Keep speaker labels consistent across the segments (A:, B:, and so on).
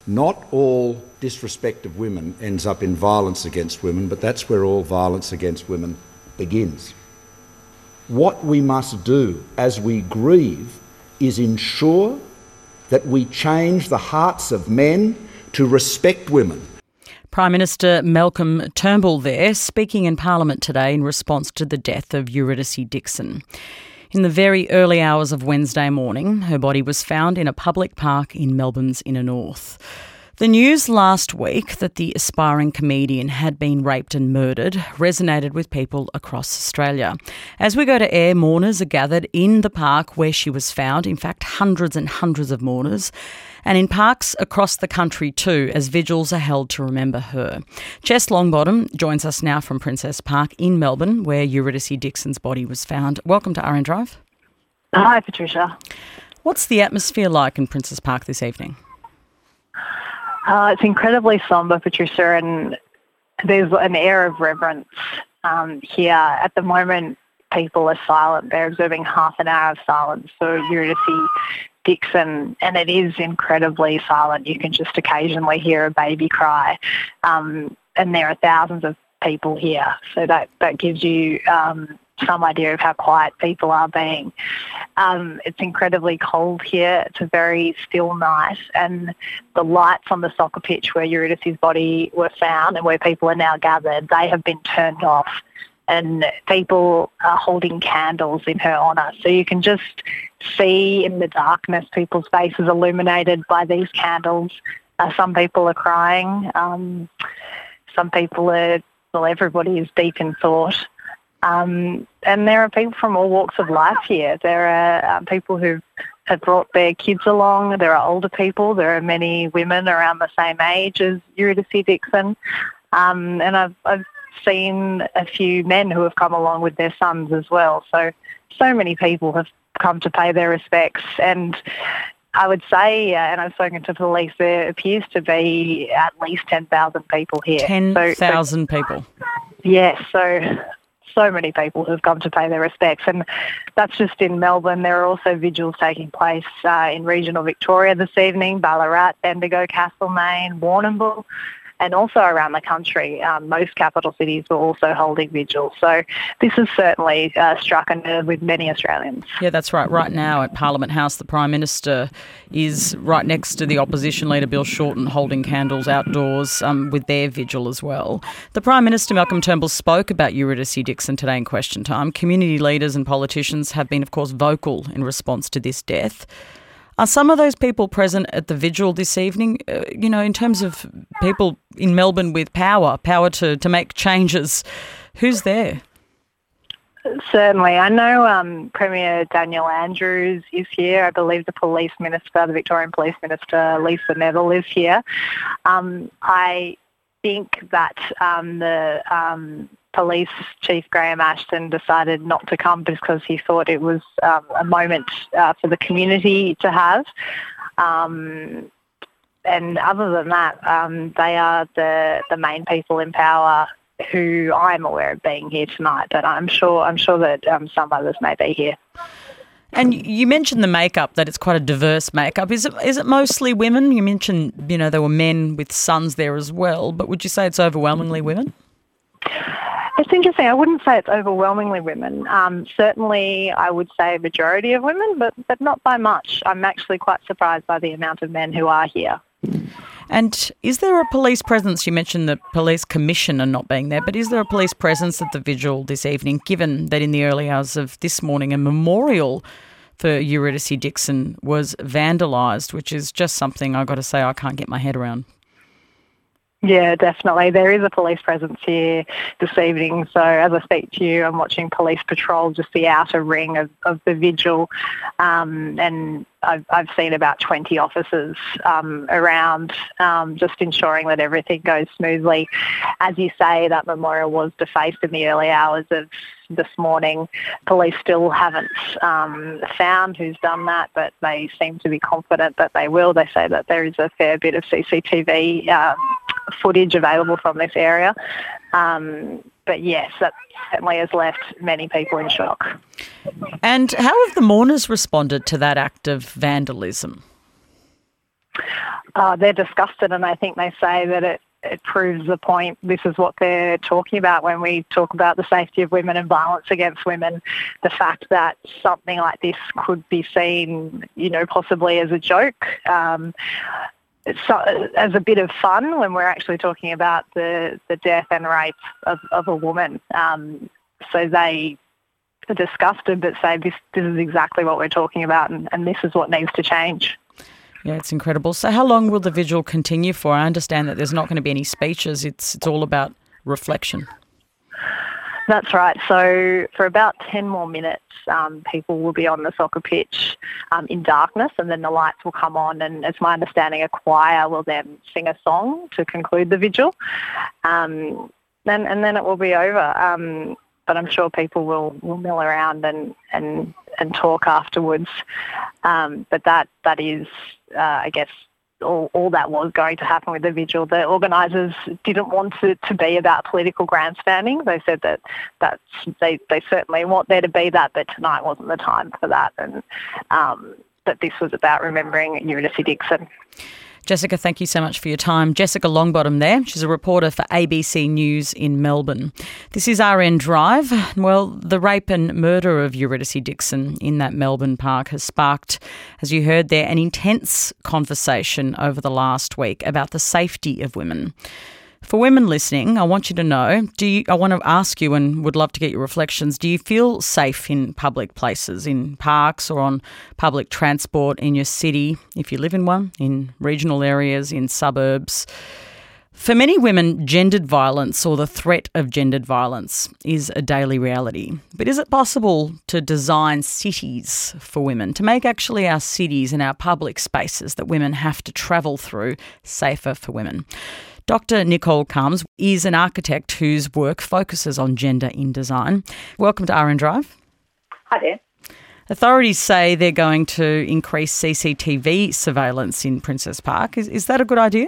A: Not all disrespect of women ends up in violence against women, but that's where all violence against women begins. What we must do as we grieve is ensure that we change the hearts of men to respect women.
B: Prime Minister Malcolm Turnbull there, speaking in Parliament today in response to the death of Eurydice Dixon. In the very early hours of Wednesday morning, her body was found in a public park in Melbourne's inner north. The news last week that the aspiring comedian had been raped and murdered resonated with people across Australia. As we go to air, mourners are gathered in the park where she was found, in fact hundreds and hundreds of mourners, and in parks across the country too, as vigils are held to remember her. Jess Longbottom joins us now from Princess Park in Melbourne, where Eurydice Dixon's body was found. Welcome to RN Drive.
C: Hi, Patricia.
B: What's the atmosphere like in Princess Park this evening?
C: It's incredibly sombre, Patricia, and there's an air of reverence here. At the moment, people are silent. They're observing half an hour of silence for Eurydice Dixon, and it is incredibly silent. You can just occasionally hear a baby cry, and there are thousands of people here. So that gives you some idea of how quiet people are being. It's incredibly cold here. It's a very still night, and the lights on the soccer pitch where Eurydice's body were found and where people are now gathered, they have been turned off, and people are holding candles in her honour. So you can just see in the darkness people's faces illuminated by these candles. Some people are crying. Some people are, well, everybody is deep in thought. And there are people from all walks of life here. There are people who have brought their kids along. There are older people. There are many women around the same age as Eurydice Dixon. And I've seen a few men who have come along with their sons as well. So many people have come to pay their respects. And I would say, and I've spoken to police, there appears to be at least 10,000 people here.
B: 10,000 people?
C: Yes, so many people who have come to pay their respects. And that's just in Melbourne. There are also vigils taking place in regional Victoria this evening, Ballarat, Bendigo, Castlemaine, Warrnambool, and also around the country. Most capital cities were also holding vigils. So this has certainly struck a nerve with many Australians.
B: Yeah, that's right. Right now at Parliament House, the Prime Minister is right next to the opposition leader, Bill Shorten, holding candles outdoors with their vigil as well. The Prime Minister, Malcolm Turnbull, spoke about Eurydice Dixon today in Question Time. Community leaders and politicians have been, of course, vocal in response to this death. Are some of those people present at the vigil this evening? In terms of people in Melbourne with power to make changes, who's there?
C: Certainly. I know Premier Daniel Andrews is here. I believe the Victorian Police Minister, Lisa Neville, is here. I think that the Police Chief Graham Ashton decided not to come because he thought it was a moment for the community to have. And other than that, they are the main people in power who I'm aware of being here tonight. But I'm sure that some others may be here.
B: And you mentioned the makeup, that it's quite a diverse makeup. Is it mostly women? You mentioned, there were men with sons there as well, but would you say it's overwhelmingly women?
C: It's interesting. I wouldn't say it's overwhelmingly women. Certainly, I would say a majority of women, but not by much. I'm actually quite surprised by the amount of men who are here.
B: And is there a police presence? You mentioned the police commissioner not being there, but is there a police presence at the vigil this evening, given that in the early hours of this morning a memorial for Eurydice Dixon was vandalised, which is just something I've got to say I can't get my head around?
C: Yeah, definitely. There is a police presence here this evening. So as I speak to you, I'm watching police patrol just the outer ring of the vigil, and I've seen about 20 officers around, just ensuring that everything goes smoothly. As you say, that memorial was defaced in the early hours of this morning. Police still haven't found who's done that, but they seem to be confident that they will. They say that there is a fair bit of CCTV footage available from this area. But yes, that certainly has left many people in shock.
B: And how have the mourners responded to that act of vandalism?
C: They're disgusted, and I think they say that it proves the point. This is what they're talking about when we talk about the safety of women and violence against women. The fact that something like this could be seen, possibly as a joke, as a bit of fun when we're actually talking about the death and rape of a woman. So they are disgusted, but say this is exactly what we're talking about, and this is what needs to change.
B: Yeah, it's incredible. So how long will the vigil continue for? I understand that there's not going to be any speeches. It's all about reflection.
C: That's right. So for about 10 more minutes, people will be on the soccer pitch in darkness, and then the lights will come on, and it's my understanding a choir will then sing a song to conclude the vigil. And then it will be over. But I'm sure people will mill around and talk afterwards. But that is, I guess, all that was going to happen with the vigil. The organisers didn't want it to be about political grandstanding. They said that they certainly want there to be that, but tonight wasn't the time for that, and that this was about remembering Eurydice Dixon.
B: Jessica, thank you so much for your time. Jessica Longbottom there. She's a reporter for ABC News in Melbourne. This is RN Drive. Well, the rape and murder of Eurydice Dixon in that Melbourne park has sparked, as you heard there, an intense conversation over the last week about the safety of women. For women listening, I want you to know, I want to ask you and would love to get your reflections, do you feel safe in public places, in parks or on public transport in your city, if you live in one, in regional areas, in suburbs? For many women, gendered violence or the threat of gendered violence is a daily reality. But is it possible to design cities for women, to make actually our cities and our public spaces that women have to travel through safer for women? Dr. Nicole Calmes is an architect whose work focuses on gender in design. Welcome to RN Drive.
D: Hi there.
B: Authorities say they're going to increase CCTV surveillance in Princess Park. Is that a good idea?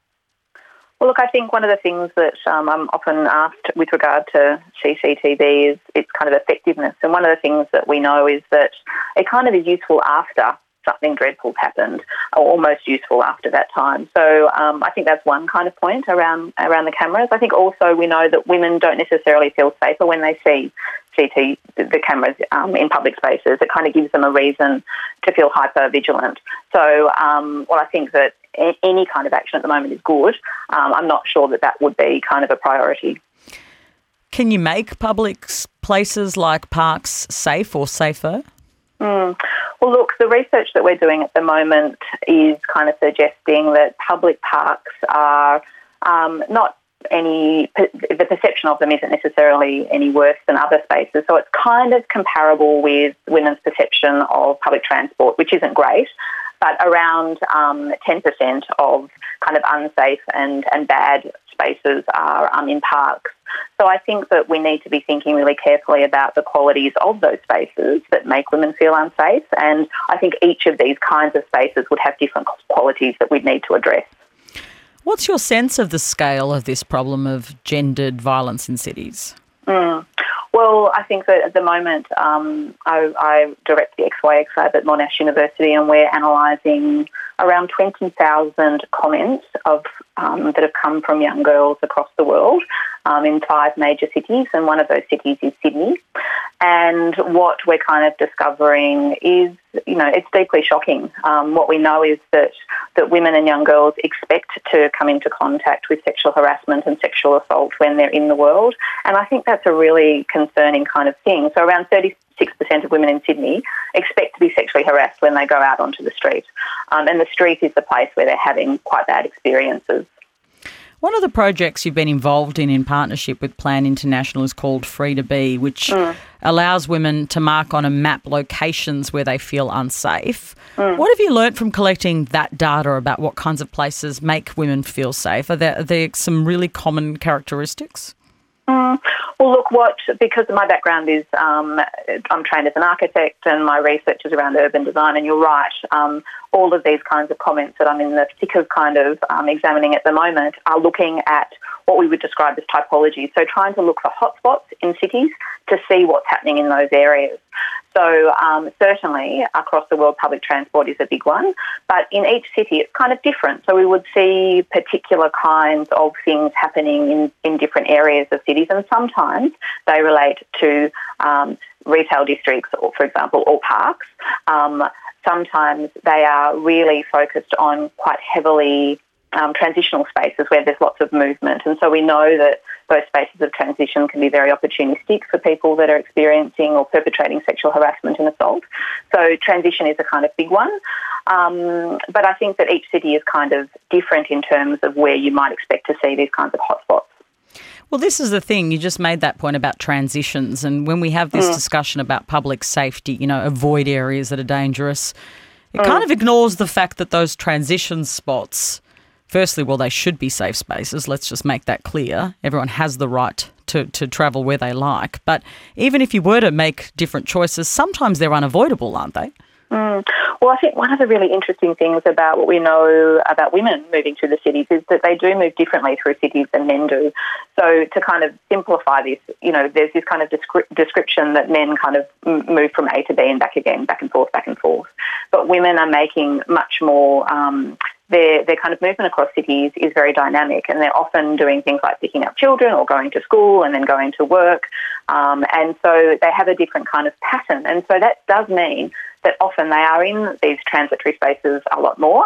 D: Well, look, I think one of the things that I'm often asked with regard to CCTV is its kind of effectiveness. And one of the things that we know is that it kind of is useful after something dreadful's happened, or almost useful after that time. So I think that's one kind of point around the cameras. I think also we know that women don't necessarily feel safer when they see the cameras in public spaces. It kind of gives them a reason to feel hyper-vigilant. So while I think that any kind of action at the moment is good, I'm not sure that would be kind of a priority.
B: Can you make public places like parks safe or safer?
D: Well, look, the research that we're doing at the moment is kind of suggesting that public parks are not the perception of them isn't necessarily any worse than other spaces. So it's kind of comparable with women's perception of public transport, which isn't great, but around 10% of kind of unsafe and bad spaces are in parks. So I think that we need to be thinking really carefully about the qualities of those spaces that make women feel unsafe. And I think each of these kinds of spaces would have different qualities that we'd need to address.
B: What's your sense of the scale of this problem of gendered violence in cities?
D: Well, I think that at the moment I direct the XYX Lab at Monash University, and we're analysing around 20,000 comments that have come from young girls across the world in 5 major cities, and one of those cities is Sydney. And what we're kind of discovering is, it's deeply shocking. What we know is that women and young girls expect to come into contact with sexual harassment and sexual assault when they're in the world. And I think that's a really concerning kind of thing. So around 36% of women in Sydney expect to be sexually harassed when they go out onto the street. And the street is the place where they're having quite bad experiences.
B: One of the projects you've been involved in partnership with Plan International is called Free to Be, which allows women to mark on a map locations where they feel unsafe. What have you learnt from collecting that data about what kinds of places make women feel safe? Are there some really common characteristics?
D: Well, look, because my background is I'm trained as an architect and my research is around urban design, and you're right, all of these kinds of comments that I'm in the thick of kind of examining at the moment are looking at what we would describe as typology, so trying to look for hotspots in cities to see what's happening in those areas. So certainly across the world, public transport is a big one, but in each city it's kind of different. So we would see particular kinds of things happening in different areas of cities, and sometimes they relate to retail districts, or for example, or parks. Sometimes they are really focused on quite heavily transitional spaces where there's lots of movement. And so we know that those spaces of transition can be very opportunistic for people that are experiencing or perpetrating sexual harassment and assault. So transition is a kind of big one. But I think that each city is kind of different in terms of where you might expect to see these kinds of hotspots.
B: Well, this is the thing. You just made that point about transitions. And when we have this discussion about public safety, avoid areas that are dangerous, it kind of ignores the fact that those transition spots, firstly, well, they should be safe spaces. Let's just make that clear. Everyone has the right to travel where they like. But even if you were to make different choices, sometimes they're unavoidable, aren't they?
D: Well, I think one of the really interesting things about what we know about women moving through the cities is that they do move differently through cities than men do. So to kind of simplify this, there's this kind of description that men kind of move from A to B and back again, back and forth, back and forth. But women are making much more... Their kind of movement across cities is very dynamic, and they're often doing things like picking up children or going to school and then going to work. And so they have a different kind of pattern. And so that does mean that often they are in these transitory spaces a lot more.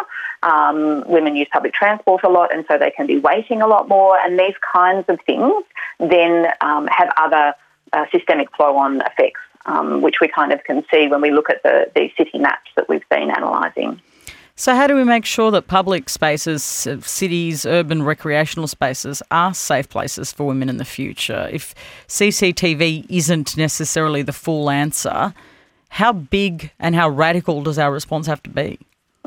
D: Women use public transport a lot, and so they can be waiting a lot more. And these kinds of things then have other systemic flow-on effects, which we kind of can see when we look at the city maps that we've been analysing.
B: So how do we make sure that public spaces, cities, urban recreational spaces are safe places for women in the future? If CCTV isn't necessarily the full answer, how big and how radical does our response have to be?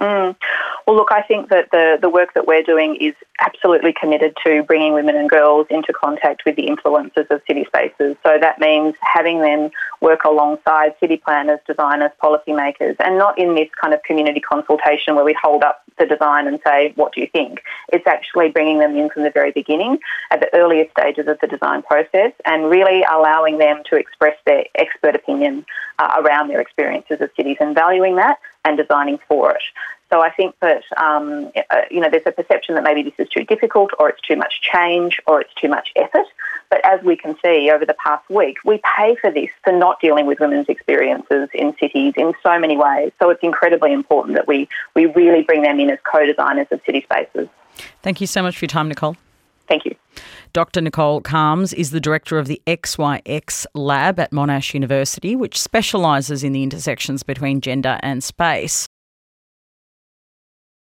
D: Well, look, I think that the work that we're doing is absolutely committed to bringing women and girls into contact with the influences of city spaces. So that means having them work alongside city planners, designers, policymakers, and not in this kind of community consultation where we hold up the design and say, what do you think? It's actually bringing them in from the very beginning at the earliest stages of the design process and really allowing them to express their expert opinion around their experiences of cities and valuing that and designing for it. So I think that, there's a perception that maybe this is too difficult or it's too much change or it's too much effort. But as we can see over the past week, we pay for this for not dealing with women's experiences in cities in so many ways. So it's incredibly important that we really bring them in as co-designers of city spaces.
B: Thank you so much for your time, Nicole.
D: Thank you.
B: Dr. Nicole Calmes is the director of the XYX Lab at Monash University, which specialises in the intersections between gender and space.